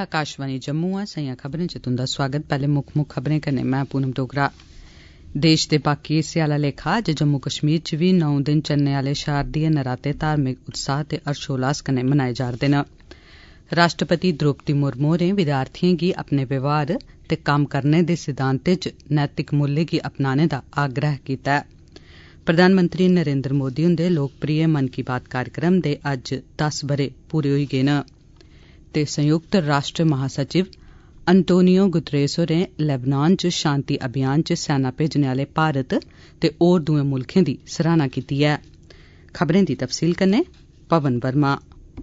आकाशवाणी जम्मू आ सइयां खबरें च तुंदा स्वागत। पैहले मुक्ख खबरें कन्नै मैं पूनम डोगरा। देश दे बाकी हिस्से आला लेखा अज्ज जम्मू कश्मीर च बी 9 दिन चलने आले शारदीय नराते धार्मिक उत्साह ते हर्षोल्लास कन्नै मनाए जा'रदे न। राष्ट्रपति द्रौपदी मुर्मू होरें विद्यार्थियें गी अपने व्यवहार ते कम्म करने दे सिद्धांतें च नैतिक मुल्यें गी अपनाने दा आग्रह कीता ऐ। प्रधानमंत्री नरेन्द्र मोदी हुंदे लोकप्रिय मन की बात कार्यक्रम दे अज्ज 10 ब'रे पूरे होई गे न ते संयुक्त राष्ट्र महासचिव अंतोनियो गुतरेस होरें लेबनान च शांति अभियान च सेना भेजने आले भारत ते होर दुए मुल्खें दी सराहना कीती ऐ। खबरें दी तफसील कन्नै पवन वर्मा।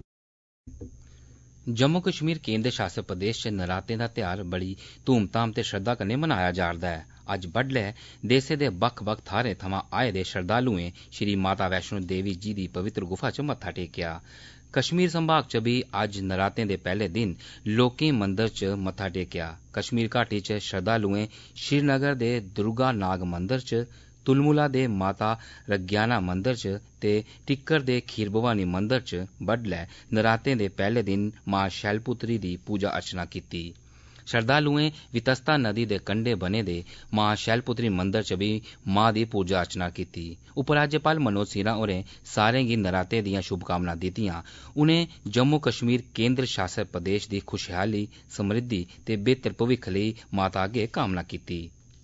जम्मू कश्मीर केन्द्र शासित प्रदेश च नरातें दा ध्यार बड़ी धूमधाम ते श्रद्धा कन्नै मनाया जा'रदा ऐ। अज्ज बड्डलै देसै दे बक्ख बक्ख थाहरें थमां आए दे श्रद्धालुएं श्री माता वैष्णो देवी जी दी पवित्र गुफा च मत्था टेकेआ। कश्मीर संभाग च बी अज्ज नरातें दे पैहले दिन लोकें मंदर च मत्था टेकेआ। कश्मीर घाटी च श्रद्धालुएं श्रीनगर दे दुर्गा नाग मंदर च, तुलमुला दे माता रज्ञाना मंदर च ते टिक्कर दे खीर भवानी मंदर च बड्डलै नरातें दे पैहले दिन मां शैलपुत्री दी पूजा अर्चना कीती। श्रद्धालुएं वितस्ता नदी दे कंढे बने दे मां शैलपुत्री मंदर च बी मां दी पूजा अर्चना कीती। उपराज्यपाल मनोज सिन्हा होरें सारें गी नराते दियां शुभकामनां दित्तियां। उनें जम्मू कश्मीर केन्द्र शासित प्रदेश दी खुशहाली, समृद्धि ते बेहतर भविक्ख लेई माता अग्गे कामना कीती।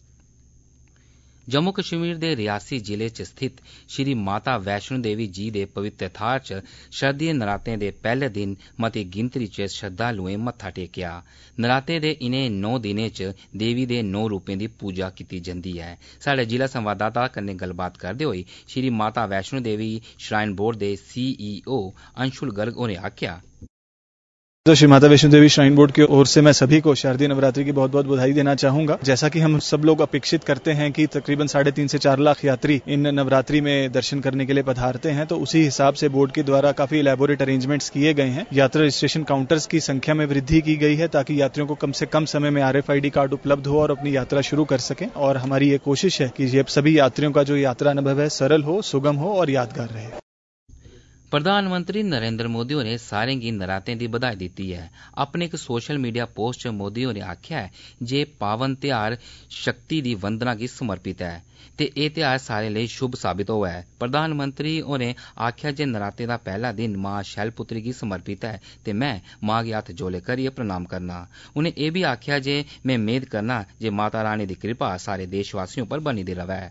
जम्मू कश्मीर दे रियासी जिले च स्थित श्री माता वैष्णो देवी जी दे पवित्र थाहर च शारदीय नरातें दे पैहले दिन मती गिनतरी च श्रद्धालुएं मत्था टेकेआ। नराते दे इनें 9 दिनें च देवी दे 9 रूपें दी पूजा कीती जंदी ऐ। साढ़े जिला संवाददाता कन्नै गल्लबात करदे होई श्री माता वैष्णो देवी श्राइन बोर्ड दे CEO अंशुल गर्ग होरें आखेआ, तो श्री माता वैष्णो देवी श्राइन बोर्ड की ओर से मैं सभी को शारदीय नवरात्रि की बहुत बहुत बधाई देना चाहूंगा। जैसा कि हम सब लोग अपेक्षित करते हैं कि तकरीबन 3.5 से 4 लाख यात्री इन नवरात्रि में दर्शन करने के लिए पधारते हैं, तो उसी हिसाब से बोर्ड के द्वारा काफी इलैबोरेट अरेंजमेंट्स किए गए हैं। यात्रा रजिस्ट्रेशन काउंटर्स की संख्या में वृद्धि की गई है ताकि यात्रियों को कम से कम समय में RFID कार्ड उपलब्ध हो और अपनी यात्रा शुरू कर सकें। और हमारी ये कोशिश है कि ये सभी यात्रियों का जो यात्रा अनुभव है सरल हो, सुगम हो और यादगार रहे। प्रधानमंत्री नरेन्द्र मोदी होरें सारें गी नरातें दी बधाई दित्ती ऐ। अपने इक सोशल मीडिया पोस्ट च मोदी होरें आखेआ ऐ जे पावन ध्यार शक्ति दी वंदना गी समर्पित ऐ ते एह् ध्यार सारें लेई शुभ साबित होऐ। प्रधानमंत्री होरें आखेआ जे नरातें दा पैहला दिन मां शैलपुत्री गी समर्पित ऐ ते मैं मां गी हत्थ जोले करियै प्रणाम करना। उनें एह् बी आखेआ जे मैं मेद करना जे माता रानी दी कृपा सारे देशवासियों पर बनी दी रवै।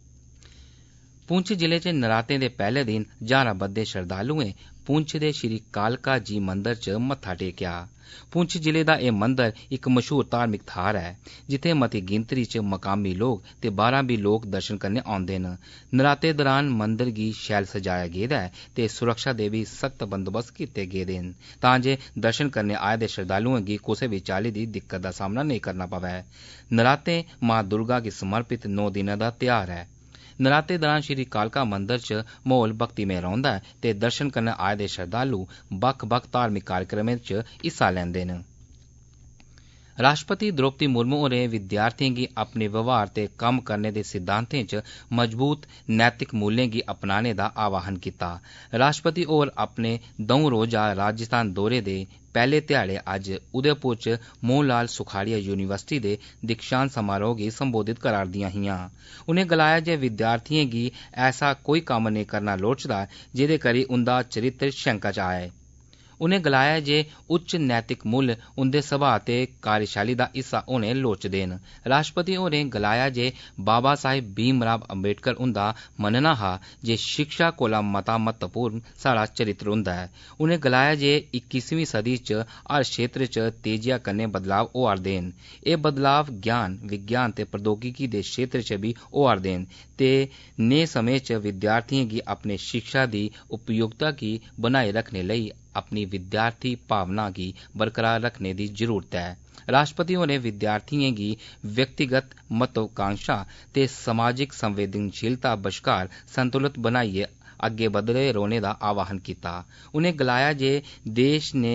पुंछ जिले च नरातें दे पैहले दिन ज्हारां बद्दे श्रद्धालुएं पुंछ दे श्री कालका जी मंदर च मत्था टेकेआ। पुंछ जिले दा एह् मंदर इक मशहूर धार्मिक थाह्र ऐ जित्थै मती गिनतरी च मकामी लोक ते बाह्रा बी लोक दर्शन करने औंदे न। नराते दौरान मंदर गी शैल सजाया गेदा ऐ ते सुरक्षा दे बी सख्त बंदोबस्त कीते गेदे न तां जे दर्शन करने आए दे श्रद्धालुएं गी कुसै बी चाल्ली दी दिक्कत दा सामना नेईं करना पवै। नराते मां दुर्गा गी समर्पित 9 दिनें दा ध्यार ऐ। नराते दौरान श्री कालका मंदर च माहौल भक्तिमय रौंह्दा ऐ ते दर्शन करने आए दे श्रद्धालु बक्ख बक्ख धार्मिक कार्यक्रमें च हिस्सा लैंदे न। राष्ट्रपति द्रौपदी मुर्मू होरें विद्यार्थियें गी अपने व्यवहार ते कम्म करने दे सिद्धांतें च मजबूत नैतिक मूल्यें गी अपनाने दा आह्वान कीता। राष्ट्रपति होर अपने 2 रोजा राजस्थान दौरे दे पैहले ध्याड़े अज्ज उदयपुर च मोहन लाल सुखाड़िया यूनिवर्सिटी दे दीक्षांत समारोह गी संबोधित करा'रदियां हियां। उनें गलाया जे विद्यार्थियें गी ऐसा कोई कम्म नेईं करना लोड़चदा जेह्दे करी उंदा चरित्र शैंका च आए। उनें गलाया जे उच्च नैतिक मुल्ल उंदे सभाऽ ते कार्यशैली दा हिस्सा होने लोड़चदे न। राष्ट्रपति होरें गलाया जे बाबा साहिब भीमराव अम्बेडकर हुंदा मनना हा जे शिक्षा कोला मता महत्वपूर्ण साढ़ा चरित्र हुंदा ऐ। उनें गलाया जे 21वीं सदी च हर क्षेत्र च तेजिया कन्नै बदलाव होआ'रदे न। एह् बदलाव ज्ञान, विज्ञान ते प्रौद्योगिकी दे क्षेत्र च बी होआ'रदे न ते नेह् समें च विद्यार्थियें गी अपनी शिक्षा दी उपयोगिता गी बनाए रखने लेई अपनी विद्यार्थी भावना गी बरकरार रखने दी जरूरत ऐ। राष्ट्रपति होरें विद्यार्थियें गी व्यक्तिगत महत्वाकांक्षा ते समाजिक संवेदनशीलता बश्कार संतुलन बनाइयै अग्गे बधदे रौह्ने दा आह्वान कीता। उनें गलाया जे देश ने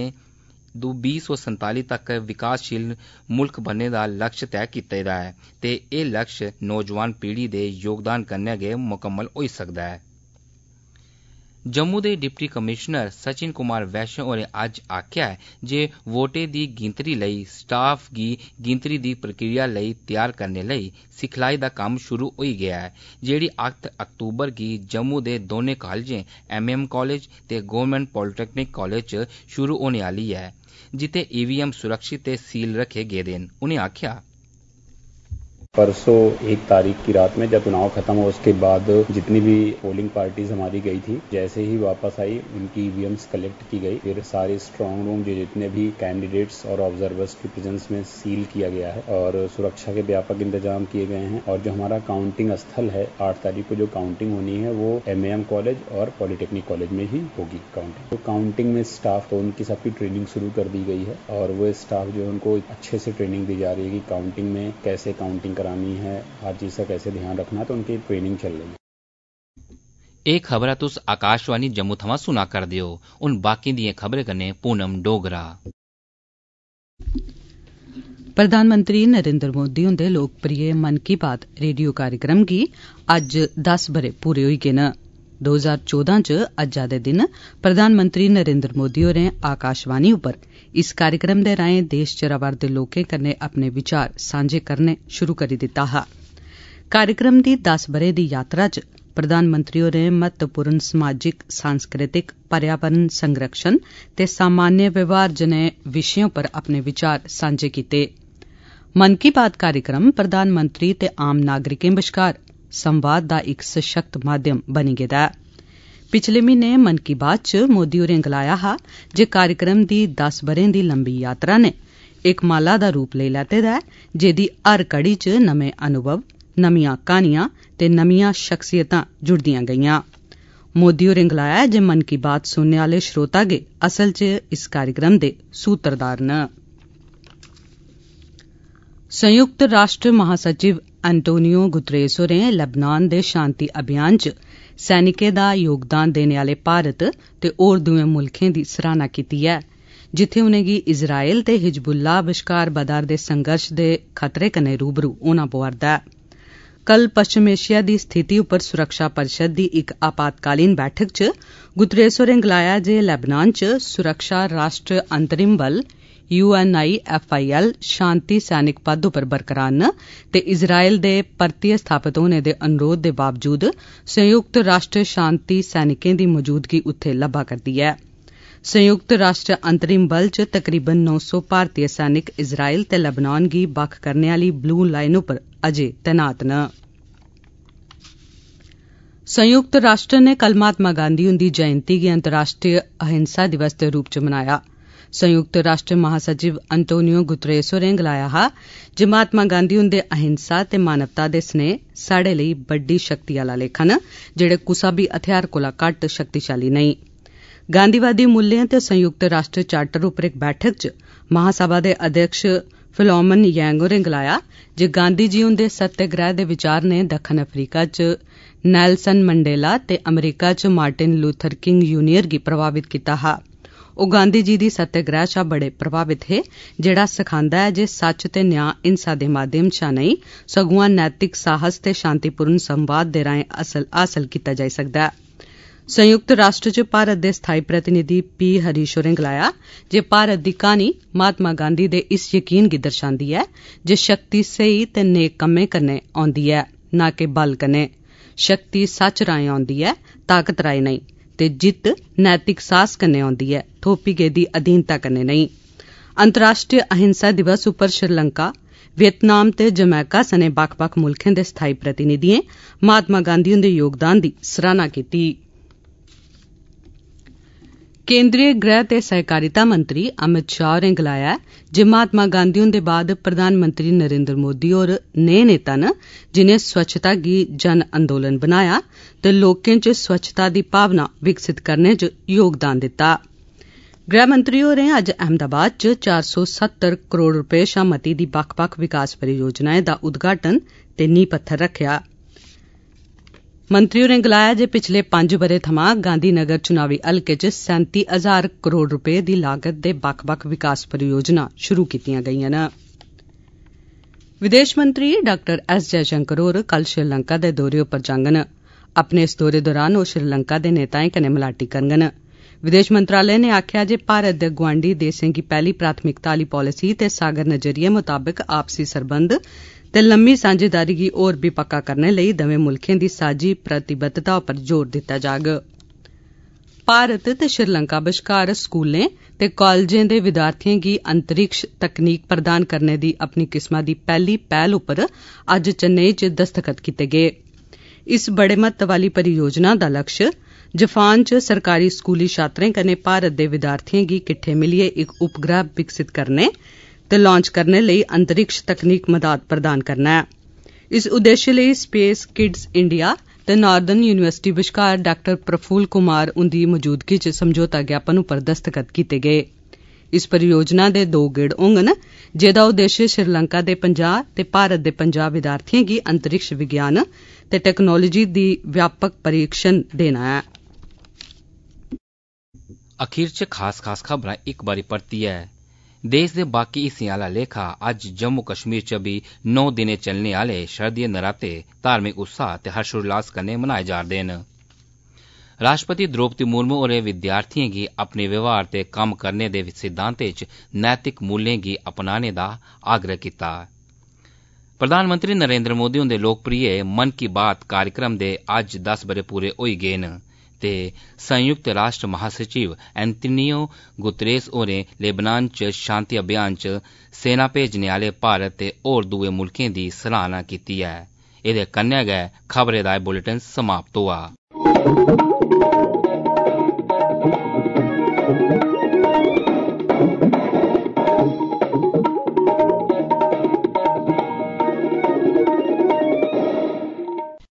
2047 तक विकासशील मुल्ख बनने दा लक्ष्य तय कीते दा ऐ ते एह् लक्ष्य नौजवान पीढ़ी दे योगदान कन्नै गै मुकम्मल होई सकदा ऐ। जम्मू दे डिप्टी कमिशनर सचिन कुमार वैश्य होरें अज्ज आखेआ है जे वोटें दी गिनतरी लेई स्टाफ गी गिनतरी दी प्रक्रिया लेई तैयार करने लेई सिखलाई दा कम्म शुरू होई गेआ है, जेह्ड़ी 8 अक्तूबर गी जम्मू दे दौनें कालजें MM कालेज ते गवर्नमेंट पॉलिटेक्निक कालेज च शुरू होने आह्ली ऐ, जित्थै EVM सुरक्षित ते सील रखे गेदे न। उनें आखेआ परसों 1 तारीख की रात में जब चुनाव खत्म हो उसके बाद जितनी भी पोलिंग पार्टीज हमारी गई थी, जैसे ही वापस आई उनकी EVMs कलेक्ट की गई। फिर सारे स्ट्रांग रूम जितने भी कैंडिडेट्स और ऑब्जर्वर्स की प्रेजेंस में सील किया गया है और सुरक्षा के व्यापक इंतजाम किए गए हैं। और जो हमारा काउंटिंग स्थल है 8 तारीख को जो काउंटिंग होनी है वो MM कॉलेज और पॉलिटेक्निक कॉलेज में ही होगी काउंटिंग। तो काउंटिंग में स्टाफ तो उनकी सबकी ट्रेनिंग शुरू कर दी गई है और वो स्टाफ जो है उनको अच्छे से ट्रेनिंग दी जा रही है कि काउंटिंग में कैसे काउंटिंग करानी है, हर चीज का कैसे ध्यान रखना है, तो उनकी ट्रेनिंग चल रही है। एह् खबरां तुस आकाशवाणी जम्मू थमां सुना करदे हो। हुन बाकी दियें खबरें कन्नै पूनम डोगरा। प्रधानमंत्री नरेंद्र मोदी हुंदे लोकप्रिय मन की बात रेडियो कार्यक्रम गी अज्ज 10 ब'रे पूरे होई गे न। 2014 च अज्जै दे दिन प्रधानमंत्री नरेंद्र मोदी होरें आकाशवाणी उप्पर इस कार्यक्रम दे राएं देश च रवा'रदे लोकें कन्नै अपने विचार सांझे करने शुरू करी दित्ता हा। कार्यक्रम दी 10 ब'रे दी यात्रा च प्रधानमंत्री होरें महत्वपूर्ण समाजिक, सांस्कृतिक, पर्यावरण संरक्षण ते सामान्य व्यवहार जनेह विषयों पर अपने विचार सांझे कीते। मन की बात कार्यक्रम प्रधानमंत्री ते आम नागरिकें बश्कार संवाद दा इक सशक्त माध्यम बनी गेदा ऐ। पिछले म्हीने मन की बात च मोदी होरें गलाया हा जे कार्यक्रम दी 10 ब'रें दी लंबी यात्रा ने इक माला दा रूप लेई लैते दा ऐ जेदी हर कड़ी च नमें अनुभव, नमियां क्हानियां ते नमियां शख्सियतां जुड़दियां गेईयां। मोदी होरें गलाया जे मन की बात सुनने आले श्रोता गै असल च इस कार्यक्रम दे सूत्रधार न। संयुक्त राष्ट्र महासचिव एंटोनियो गुतरेस होरें लेबनान दे शांति अभियान च सैनिकें दा योगदान देने आले भारत ते होर दुए मुल्खें दी सराहना कीती ऐ, जित्थै उनेंगी इज़राइल ते हिजबुल्लाह बश्कार बधा'रदे संघर्ष दे खतरे कन्नै रूबरू होना पौ'रदा ऐ। कल पश्चिम एशिया दी स्थिति उप्पर सुरक्षा परिषद दी इक आपातकालीन बैठक च गुतरेस होरें गलाया जे लेबनान च सुरक्षा राष्ट्र अंतरिम बल UNIFIL शांति सैनिक पद उप्पर बरकरार न ते इज़राइल दे परतियै स्थापित होने दे अनुरोध दे बावजूद संयुक्त राष्ट्र शांति सैनिकें दी मौजूदगी उत्थे लब्भा करदी ऐ। संयुक्त राष्ट्र अंतरिम बल च तकरीबन 900 भारतीय सैनिक इज़राइल ते लेबनान गी बक्ख करने आली ब्लू लाइन उप्पर अजें तैनात न। संयुक्त राष्ट्र ने कल महात्मा गांधी हुंदी जयंती गी अंतर्राष्ट्रीय अहिंसा दिवस दे रूप च मनाया। संयुक्त राष्ट्र महासचिव एंटोनियो गुतरेस होरें गलाया हा जे महात्मा गांधी हुंदे अहिंसा ते मानवता दे स्नेह साढ़े लेई बड्डी शक्ति आला लेखा न जेड़े कुसा बी हथियार कोला घट्ट शक्तिशाली नेईं। गांधीवादी मूल्यें ते संयुक्त राष्ट्र चार्टर उप्पर इक बैठक च महासभा दे अध्यक्ष फिलोमन यांग होरें गलाया जे गांधी जी हुंदे सत्याग्रह दे विचार ने दक्खन अफ्रीका च नेल्सन मंडेला ते अमरीका च मार्टिन लूथर किंग जूनियर गी प्रभावित कीता हा। ओह गांधी जी दी सत्याग्रह शा बड़े प्रभावित हे, जेड़ा सखांदा ऐ जे सच ते न्याय हिंसा दे माध्यम शा नेईं सगुआं नैतिक साहस ते शांतिपूर्ण संवाद दे राएं हासल कीता जाई सकदा ऐ। संयुक्त राष्ट्र च भारत दे स्थाई प्रतिनिधि P हरीश होरें गलाया जे भारत दी क्हानी महात्मा गांधी दे इस यकीन गी दर्शांदी ऐ जे शक्ति स्हेई ते नेक कम्में कन्नै औंदी ऐ, ना कि बल कन्नै। शक्ति सच राएं औंदी ऐ, ताकत राएं नेईं, ते जित्त नैतिक साहस कन्नै औंदी ऐ, थोपी गेदी अधीनता कन्नै नेईं। अंतर्राष्ट्रीय अहिंसा दिवस उप्पर श्रीलंका, वियतनाम ते जमैका सने बक्ख-बक्ख मुल्खें दे स्थाई प्रतिनिधिएं महात्मा गांधी हुंदे योगदान दी सराहना कीती। केंद्रीय गृह ते सहकारिता मंत्री अमित शाह होरें गलाया जे महात्मा गांधी हुंदे बाद प्रधानमंत्री नरेंद्र मोदी होर नेह नेता न जिनें स्वच्छता गी जन अंदोलन बनाया ते लोकें च स्वच्छता दी भावना विकसित करने च योगदान दित्ता। गृह मंत्री होरें अज्ज अहमदाबाद च 470 करोड़ रपे शा मती दी बक्ख-बक्ख विकास परियोजनाएं दा उद्घाटन ते नींह पत्थर रखेआ। मंत्री होरें गलाया जे पिछले 5 ब'रे थमां गांधीनगर चुनावी हलके च 37,000 करोड़ रपे दी लागत दे बक्ख-बक्ख विकास परियोजना शुरू कीतियां गेईआं न। विदेश मंत्री डॉ एस जयशंकर होर कल श्रीलंका दे दौरे उप्पर जाङन। अपने इस दौरे दौरान ओह श्रीलंका दे नेताएं कन्नै मलाटी करङन। विदेश मंत्रालय ने आखेआ जे भारत दे गुआंढी देसें गी पैहली प्राथमिकता आह्ली पालिसी ते सागर नजरिये मुताबिक आपसी सरबंध ते लम्मी सांझेदारी गी होर बी पक्का करने लेई दवैं मुल्खें दी साझी प्रतिबद्धता उप्पर जोर दित्ता जाग। भारत ते श्रीलंका बश्कार स्कूलें ते कालजें दे विद्यार्थिएं गी अंतरिक्ष तकनीक प्रदान करने दी अपनी किस्मा दी पैहली पैहल उप्पर अज्ज चेन्नई च दस्तखत कीते गे। इस बड़े महत्व आह्ली परियोजना दा लक्ष्य जापान च सरकारी स्कूली छात्रें कन्नै भारत दे विद्यार्थिएं गी किट्ठे मिलियै इक उपग्रह विकसित करने ते लांच करने लेई अंतरिक्ष तकनीक मदाद प्रदान करना ऐ। इस उद्देश्य लेई स्पेस किड्स इंडिया ते नार्दर्न यूनिवर्सिटी बश्कार डॉ प्रफुल्ल कुमार हुंदी मौजूदगी च समझौता ज्ञापन उप्पर दस्तखत कीते गे। इस परियोजना दे 2 गेड़ होङन जेह्दा उद्देश्य श्रीलंका दे 50 ते भारत दे 50 विद्यार्थिएं गी अंतरिक्ष विज्ञान ते टैक्नोलोजी दी व्यापक प्रशिक्षण देना ऐ। अखीर च खास खबरां इक बारी परतियै। देश दे बाकी हिस्सें आह्ला लेखा अज्ज जम्मू कश्मीर च बी 9 दिनें चलने आह्ले शरदिय नराते धार्मिक उत्साह ते हर्षोल्लास कन्नै मनाए जा'रदे न। राष्ट्रपति द्रौपदी मुर्मू होरें विद्यार्थिएं गी अपने व्यवहार ते कम्म करने दे सिद्धांतें च नैतिक मूल्यें गी अपनाने दा आग्रह कीता। प्रधानमंत्री नरेंद्र मोदी हुंदे लोकप्रिय मन की बात कार्यक्रम दे अज्ज 10 ब'रे पूरे होई गे न ते संयुक्त राष्ट्र महासचिव एंटोनियो गुतरेस होरें लेबनान च शांति अभियान च सेना भेजने आह्ले भारत ते होर दुए मुल्खें दी सराहना कीती ऐ। एह्दे कन्नै गै खबरें दा बुलेटिन समाप्त होआ।